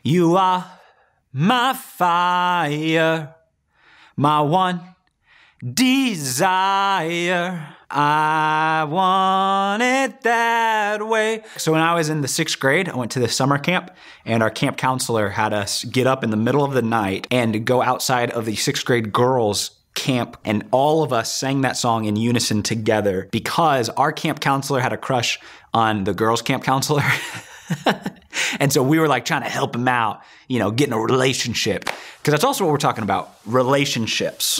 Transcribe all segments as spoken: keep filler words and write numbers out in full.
You are my fire, my one desire. I want it that way. So when I was in the sixth grade, I went to the summer camp, and our camp counselor had us get up in the middle of the night and go outside of the sixth grade girls' camp, and all of us sang that song in unison together because our camp counselor had a crush on the girls' camp counselor. And so we were like trying to help him out, you know, getting a relationship. Because that's also what we're talking about, relationships.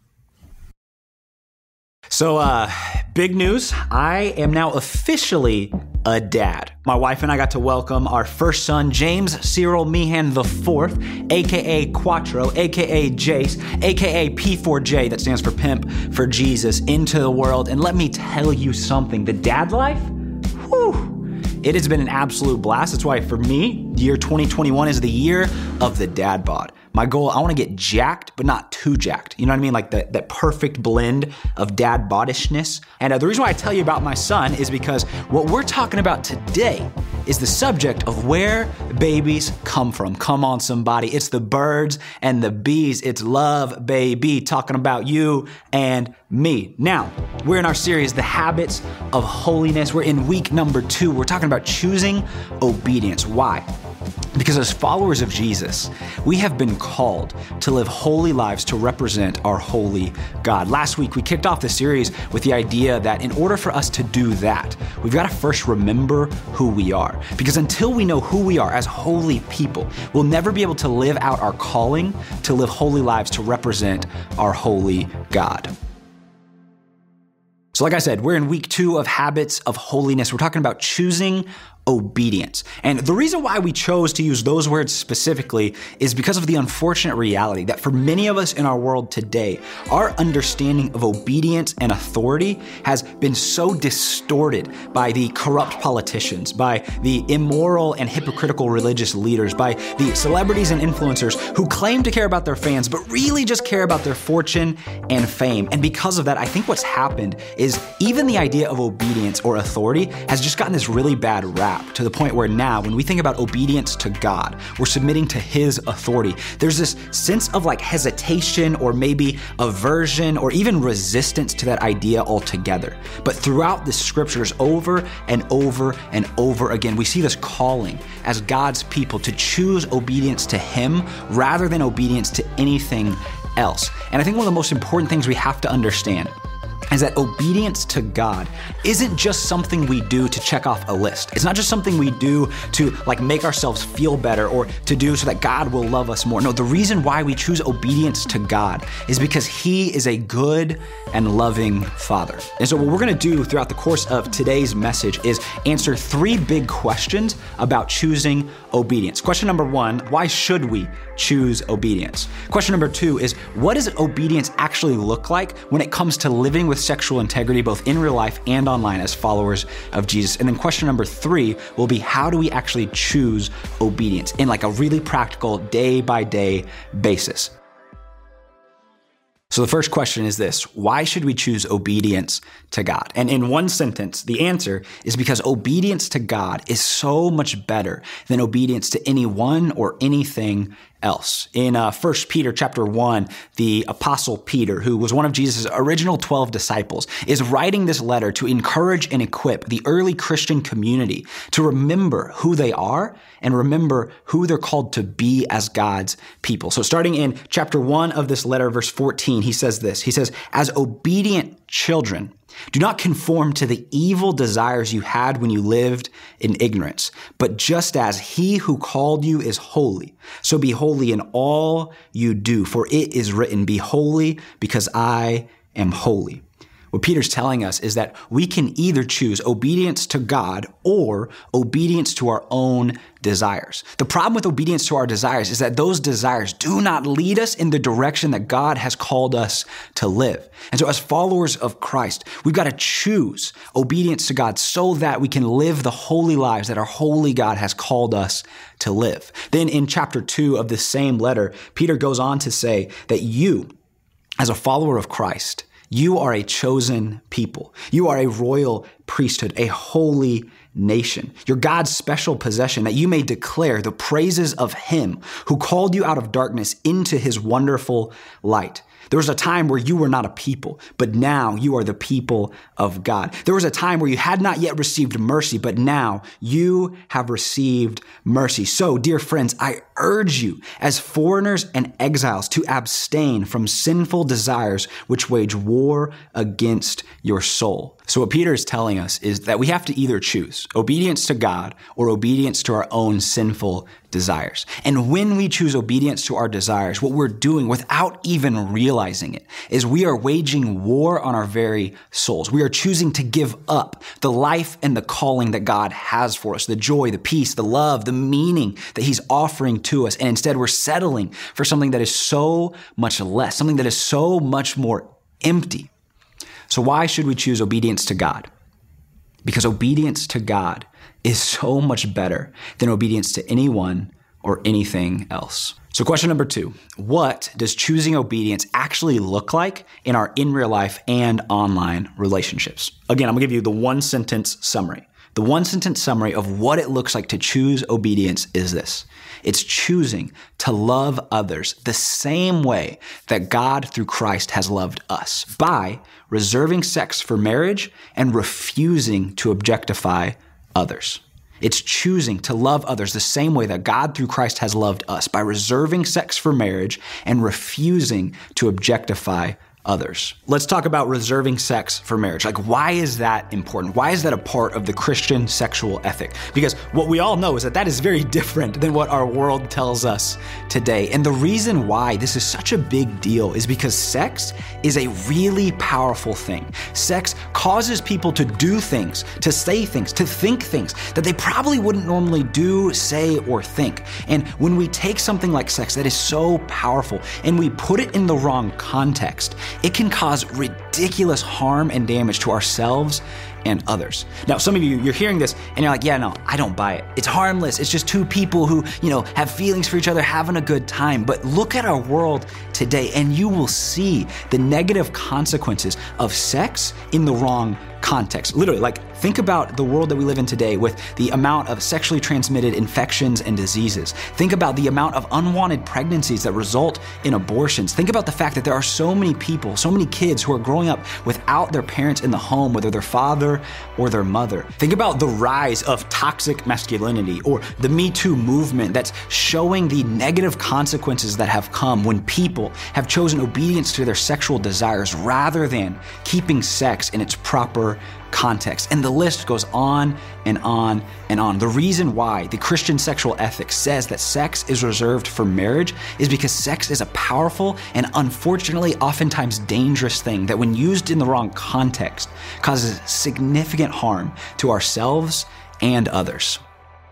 So uh, big news, I am now officially a dad. My wife and I got to welcome our first son, James Cyril Meehan the fourth, aka Quattro, aka Jace, aka P four J, that stands for Pimp for Jesus, into the world. And let me tell you something, the dad life, whew, it has been an absolute blast. That's why for me, the year twenty twenty-one is the year of the dad bod. My goal, I want to get jacked, but not too jacked. You know what I mean? Like that, that perfect blend of dad bodishness. And uh, the reason why I tell you about my son is because what we're talking about today is the subject of where babies come from. Come on, somebody. It's the birds and the bees. It's love, baby. Talking about you and me. Now, we're in our series, The Habits of Holiness. We're in week number two. We're talking about choosing obedience. Why? Because as followers of Jesus, we have been called to live holy lives to represent our holy God. Last week, we kicked off the series with the idea that in order for us to do that, we've got to first remember who we are. Because until we know who we are as holy people, we'll never be able to live out our calling to live holy lives to represent our holy God. So like I said, we're in week two of Habits of Holiness. We're talking about choosing obedience. And the reason why we chose to use those words specifically is because of the unfortunate reality that for many of us in our world today, our understanding of obedience and authority has been so distorted by the corrupt politicians, by the immoral and hypocritical religious leaders, by the celebrities and influencers who claim to care about their fans, but really just care about their fortune and fame. And because of that, I think what's happened is even the idea of obedience or authority has just gotten this really bad rap, to the point where now when we think about obedience to God, we're submitting to His authority. There's this sense of like hesitation or maybe aversion or even resistance to that idea altogether. But throughout the scriptures over and over and over again, we see this calling as God's people to choose obedience to Him rather than obedience to anything else. And I think one of the most important things we have to understand is that obedience to God isn't just something we do to check off a list. It's not just something we do to like make ourselves feel better or to do so that God will love us more. No, the reason why we choose obedience to God is because He is a good and loving Father. And so what we're gonna do throughout the course of today's message is answer three big questions about choosing obedience. Question number one, why should we choose obedience? Question number two is, what does obedience actually look like when it comes to living with sexual integrity, both in real life and online as followers of Jesus? And then question number three will be, how do we actually choose obedience in like a really practical day by day basis? So the first question is this: why should we choose obedience to God? And in one sentence, the answer is because obedience to God is so much better than obedience to anyone or anything else. In uh, First Peter chapter one, the apostle Peter, who was one of Jesus' original twelve disciples, is writing this letter to encourage and equip the early Christian community to remember who they are and remember who they're called to be as God's people. So starting in chapter one of this letter, verse fourteen, he says this. He says, "As obedient children, do not conform to the evil desires you had when you lived in ignorance, but just as He who called you is holy, so be holy in all you do. For it is written, 'Be holy, because I am holy.'" What Peter's telling us is that we can either choose obedience to God or obedience to our own desires. The problem with obedience to our desires is that those desires do not lead us in the direction that God has called us to live. And so as followers of Christ, we've got to choose obedience to God so that we can live the holy lives that our holy God has called us to live. Then in chapter two of this same letter, Peter goes on to say that you, as a follower of Christ, you are a chosen people. You are a royal priesthood, a holy nation. You're God's special possession, that you may declare the praises of him who called you out of darkness into his wonderful light. There was a time where you were not a people, but now you are the people of God. There was a time where you had not yet received mercy, but now you have received mercy. So, dear friends, I urge you as foreigners and exiles to abstain from sinful desires which wage war against your soul. So what Peter is telling us is that we have to either choose obedience to God or obedience to our own sinful desires. And when we choose obedience to our desires, what we're doing without even realizing it is we are waging war on our very souls. We are choosing to give up the life and the calling that God has for us, the joy, the peace, the love, the meaning that he's offering to us. And instead we're settling for something that is so much less, something that is so much more empty. So why should we choose obedience to God? Because obedience to God is so much better than obedience to anyone or anything else. So question number two, what does choosing obedience actually look like in our in real life and online relationships? Again, I'm gonna give you the one sentence summary. The one sentence summary of what it looks like to choose obedience is this. It's choosing to love others the same way that God through Christ has loved us by reserving sex for marriage and refusing to objectify others. It's choosing to love others the same way that God through Christ has loved us by reserving sex for marriage and refusing to objectify others. Let's talk about reserving sex for marriage. Like, why is that important? Why is that a part of the Christian sexual ethic? Because what we all know is that that is very different than what our world tells us today. And the reason why this is such a big deal is because sex is a really powerful thing. Sex causes people to do things, to say things, to think things that they probably wouldn't normally do, say, or think. And when we take something like sex that is so powerful and we put it in the wrong context, it can cause ridiculous harm and damage to ourselves and others. Now, some of you, you're hearing this and you're like, yeah, no, I don't buy it. It's harmless. It's just two people who, you know, have feelings for each other, having a good time. But look at our world today and you will see the negative consequences of sex in the wrong context. Literally, like, think about the world that we live in today with the amount of sexually transmitted infections and diseases. Think about the amount of unwanted pregnancies that result in abortions. Think about the fact that there are so many people, so many kids who are growing up without their parents in the home, whether their father or their mother. Think about the rise of toxic masculinity or the Me Too movement that's showing the negative consequences that have come when people have chosen obedience to their sexual desires rather than keeping sex in its proper context. And the list goes on and on and on. The reason why the Christian sexual ethic says that sex is reserved for marriage is because sex is a powerful and unfortunately oftentimes dangerous thing that when used in the wrong context causes significant harm to ourselves and others.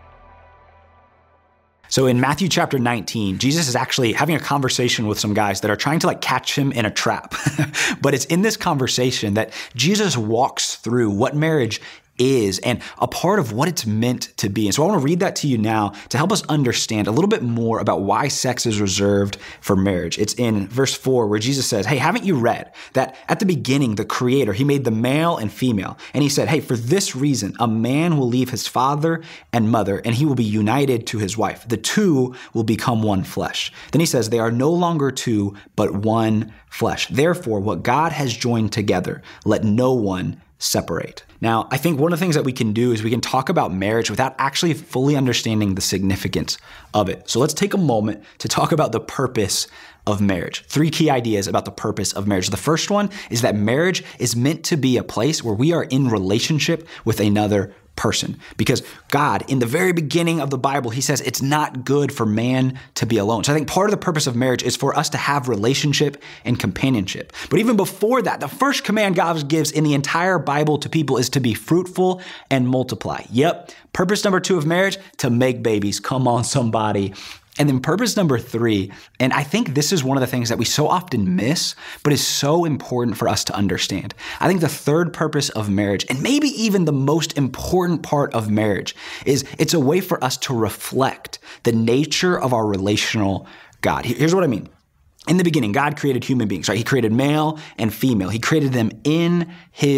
So in Matthew chapter nineteen, Jesus is actually having a conversation with some guys that are trying to like catch him in a trap. But it's in this conversation that Jesus walks through what marriage is and a part of what it's meant to be. And so I want to read that to you now to help us understand a little bit more about why sex is reserved for marriage. It's in verse four where Jesus says, hey, haven't you read that at the beginning, the Creator, he made the male and female. And he said, hey, for this reason, a man will leave his father and mother and he will be united to his wife. The two will become one flesh. Then he says, they are no longer two, but one flesh. Therefore, what God has joined together, let no one separate. Now, I think one of the things that we can do is we can talk about marriage without actually fully understanding the significance of it. So let's take a moment to talk about the purpose of marriage. Three key ideas about the purpose of marriage. The first one is that marriage is meant to be a place where we are in relationship with another person. Because God, in the very beginning of the Bible, he says it's not good for man to be alone. So I think part of the purpose of marriage is for us to have relationship and companionship. But even before that, the first command God gives in the entire Bible to people is to be fruitful and multiply. Yep. Purpose number two of marriage, to make babies. Come on, somebody. And then purpose number three, and I think this is one of the things that we so often miss, but is so important for us to understand. I think the third purpose of marriage, and maybe even the most important part of marriage, is it's a way for us to reflect the nature of our relational God. Here's what I mean. In the beginning, God created human beings, right? He created male and female. He created them in his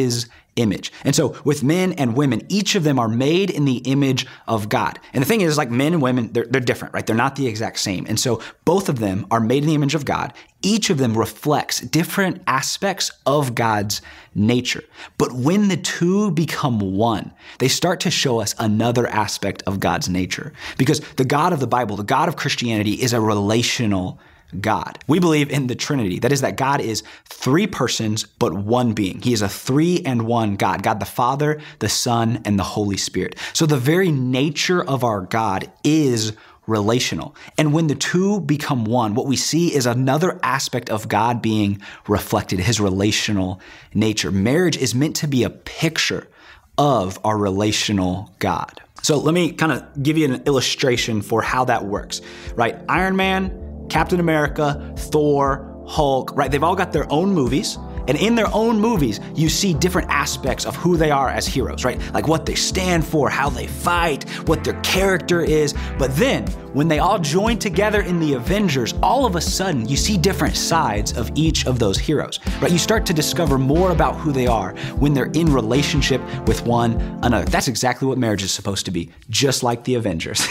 image. And so with men and women, each of them are made in the image of God. And the thing is, like, men and women, they're, they're different, right? They're not the exact same. And so both of them are made in the image of God. Each of them reflects different aspects of God's nature. But when the two become one, they start to show us another aspect of God's nature. Because the God of the Bible, the God of Christianity, is a relational God. We believe in the Trinity. That is, that God is three persons, but one being. He is a three and one God, God the Father, the Son, and the Holy Spirit. So the very nature of our God is relational. And when the two become one, what we see is another aspect of God being reflected, his relational nature. Marriage is meant to be a picture of our relational God. So let me kind of give you an illustration for how that works, right? Iron Man, Captain America, Thor, Hulk, right? They've all got their own movies. And in their own movies, you see different aspects of who they are as heroes, right? Like what they stand for, how they fight, what their character is. But then when they all join together in the Avengers, all of a sudden you see different sides of each of those heroes, right? You start to discover more about who they are when they're in relationship with one another. That's exactly what marriage is supposed to be, just like the Avengers.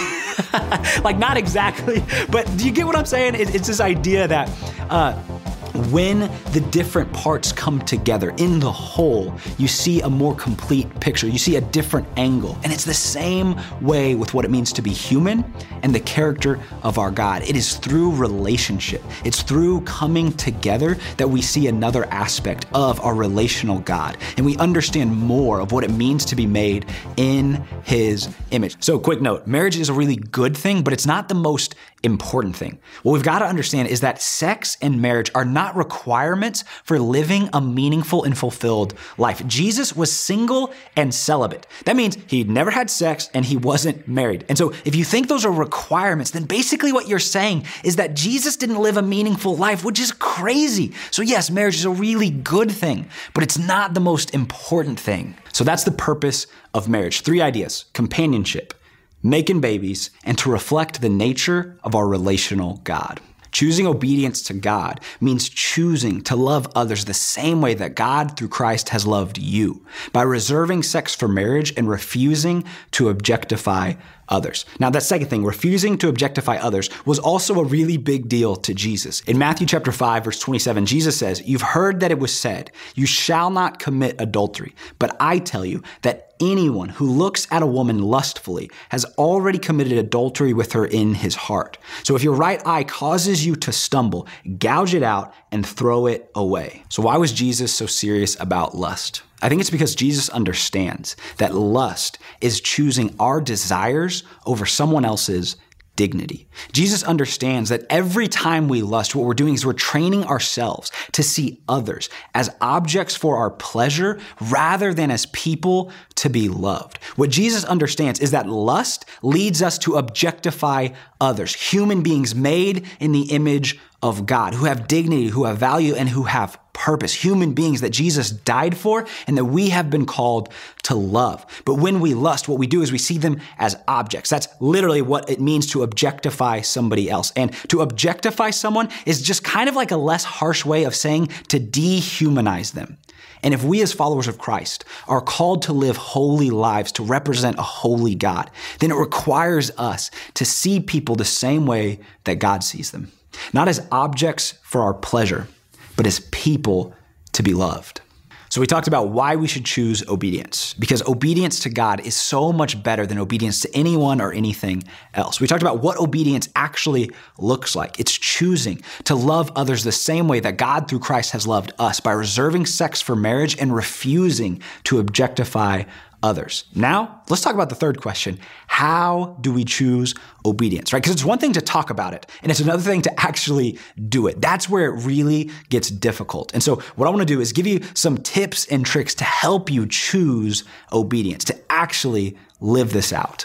Like, not exactly, but do you get what I'm saying? It's this idea that, uh, when the different parts come together in the whole, you see a more complete picture. You see a different angle. And it's the same way with what it means to be human and the character of our God. It is through relationship. It's through coming together that we see another aspect of our relational God. And we understand more of what it means to be made in his image. So quick note, marriage is a really good thing, but it's not the most important thing. What we've got to understand is that sex and marriage are not requirements for living a meaningful and fulfilled life. Jesus was single and celibate. That means he never had sex and he wasn't married. And so if you think those are requirements, then basically what you're saying is that Jesus didn't live a meaningful life, which is crazy. So yes, marriage is a really good thing, but it's not the most important thing. So that's the purpose of marriage. Three ideas: companionship, making babies, and to reflect the nature of our relational God. Choosing obedience to God means choosing to love others the same way that God through Christ has loved you, by reserving sex for marriage and refusing to objectify others. Now, that second thing, refusing to objectify others, was also a really big deal to Jesus. In Matthew chapter five, verse twenty-seven, Jesus says, "You've heard that it was said, 'You shall not commit adultery.' But I tell you that anyone who looks at a woman lustfully has already committed adultery with her in his heart. So if your right eye causes you to stumble, gouge it out and throw it away." So why was Jesus so serious about lust? I think it's because Jesus understands that lust is choosing our desires over someone else's dignity. Jesus understands that every time we lust, what we're doing is we're training ourselves to see others as objects for our pleasure rather than as people to be loved. What Jesus understands is that lust leads us to objectify others, human beings made in the image of God, who have dignity, who have value, and who have purpose, human beings that Jesus died for and that we have been called to love. But when we lust, what we do is we see them as objects. That's literally what it means to objectify somebody else. And to objectify someone is just kind of like a less harsh way of saying to dehumanize them. And if we as followers of Christ are called to live holy lives, to represent a holy God, then it requires us to see people the same way that God sees them. Not as objects for our pleasure, but as people to be loved. So we talked about why we should choose obedience, because obedience to God is so much better than obedience to anyone or anything else. We talked about what obedience actually looks like. It's choosing to love others the same way that God through Christ has loved us, by reserving sex for marriage and refusing to objectify others. Now, let's talk about the third question. How do we choose obedience, right? Because it's one thing to talk about it, and it's another thing to actually do it. That's where it really gets difficult. And so what I want to do is give you some tips and tricks to help you choose obedience, to actually live this out.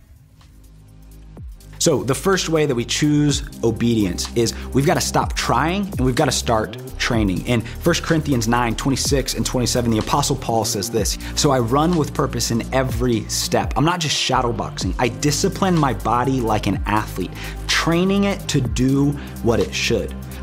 So the first way that we choose obedience is we've got to stop trying and we've got to start training. In First Corinthians nine, twenty-six and twenty-seven, the Apostle Paul says this: "So I run with purpose in every step. I'm not just shadowboxing. I discipline my body like an athlete, training it to do what it should.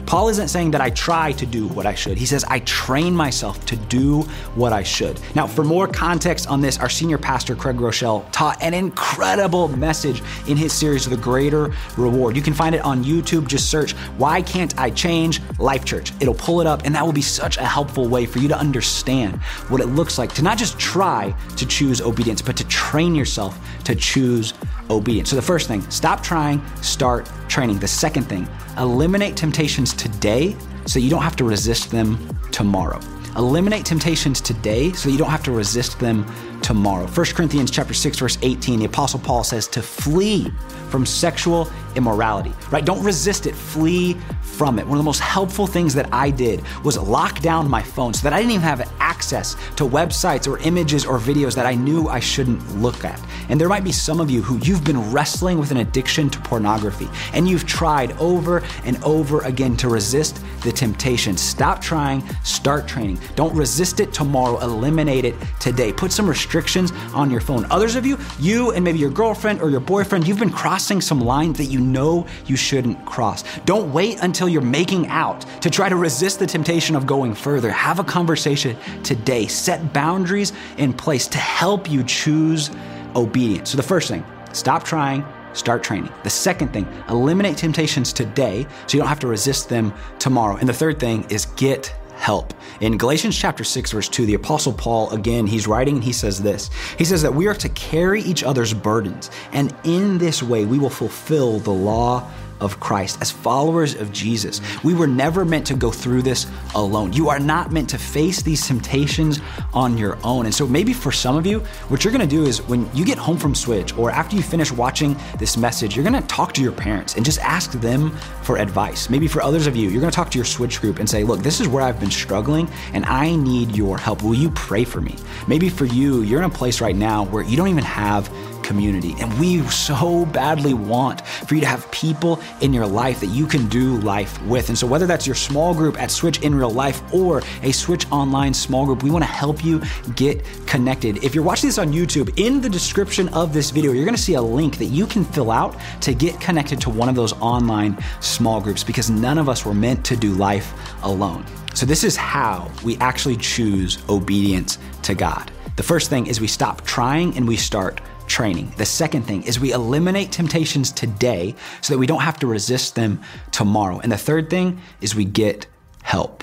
Paul isn't saying that I try to do what I should. He says I train myself to do what I should. Now, for more context on this, our senior pastor, Craig Rochelle, taught an incredible message in his series, The Greater Reward. You can find it on YouTube. Just search, Why Can't I Change Life Church? It'll pull it up, and that will be such a helpful way for you to understand what it looks like to not just try to choose obedience, but to train yourself to choose obedience. So the first thing, stop trying, start training. The second thing, eliminate temptations today so you don't have to resist them tomorrow. Eliminate temptations today so you don't have to resist them tomorrow. First Corinthians chapter six, verse eighteen, the Apostle Paul says to flee from sexual immorality, right? Don't resist it, flee from it. One of the most helpful things that I did was lock down my phone so that I didn't even have access to websites or images or videos that I knew I shouldn't look at. And there might be some of you who you've been wrestling with an addiction to pornography and you've tried over and over again to resist the temptation. Stop trying, start training. Don't resist it tomorrow, eliminate it today. Put some restrictions on your phone. Others of you, you and maybe your girlfriend or your boyfriend, you've been crossing some lines that you know you shouldn't cross. Don't wait until you're making out to try to resist the temptation of going further. Have a conversation today. Set boundaries in place to help you choose obedience. So the first thing, stop trying, start training. The second thing, eliminate temptations today so you don't have to resist them tomorrow. And the third thing is get help. In Galatians chapter six, verse two, the Apostle Paul, again, he's writing and he says this. He says that we are to carry each other's burdens, and in this way we will fulfill the law of Christ. As followers of Jesus, we were never meant to go through this alone. You are not meant to face these temptations on your own. And so maybe for some of you, what you're gonna do is when you get home from Switch or after you finish watching this message, you're gonna talk to your parents and just ask them for advice. Maybe for others of you, you're gonna talk to your Switch group and say, look, this is where I've been struggling and I need your help. Will you pray for me? Maybe for you, you're in a place right now where you don't even have community. And we so badly want for you to have people in your life that you can do life with. And so whether that's your small group at Switch in real life or a Switch online small group, we want to help you get connected. If you're watching this on YouTube, in the description of this video, you're going to see a link that you can fill out to get connected to one of those online small groups, because none of us were meant to do life alone. So this is how we actually choose obedience to God. The first thing is we stop trying and we start training. The second thing is we eliminate temptations today so that we don't have to resist them tomorrow. And the third thing is we get help.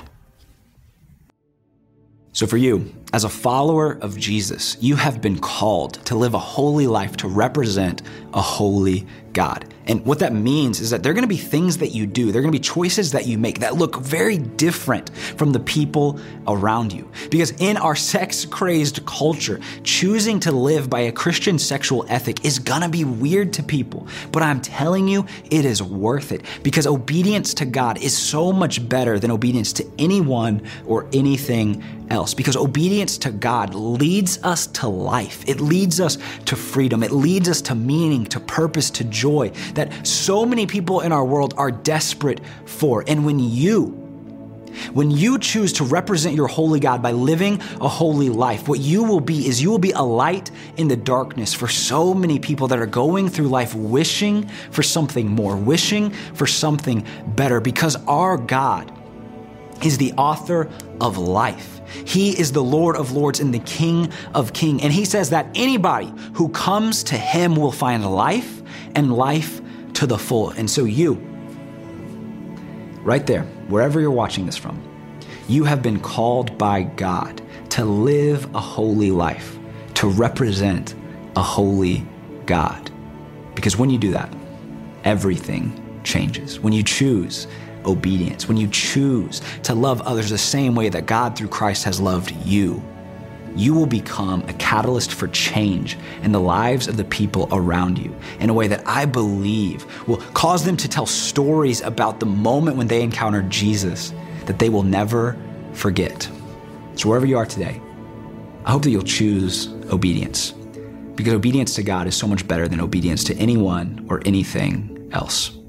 So for you, as a follower of Jesus, you have been called to live a holy life to represent a holy God. And what that means is that there are going to be things that you do, there are going to be choices that you make that look very different from the people around you. Because in our sex-crazed culture, choosing to live by a Christian sexual ethic is going to be weird to people. But I'm telling you, it is worth it, because obedience to God is so much better than obedience to anyone or anything else. Because obedience to God leads us to life. It leads us to freedom. It leads us to meaning, to purpose, to joy that so many people in our world are desperate for. And when you, when you choose to represent your holy God by living a holy life, what you will be is you will be a light in the darkness for so many people that are going through life wishing for something more, wishing for something better, because our God is the author of life. He is the Lord of Lords and the King of Kings. And he says that anybody who comes to him will find life and life to the full. And so you, right there, wherever you're watching this from, you have been called by God to live a holy life, to represent a holy God. Because when you do that, everything changes. When you choose obedience, when you choose to love others the same way that God through Christ has loved you, you will become a catalyst for change in the lives of the people around you in a way that I believe will cause them to tell stories about the moment when they encountered Jesus that they will never forget. So wherever you are today, I hope that you'll choose obedience, because obedience to God is so much better than obedience to anyone or anything else.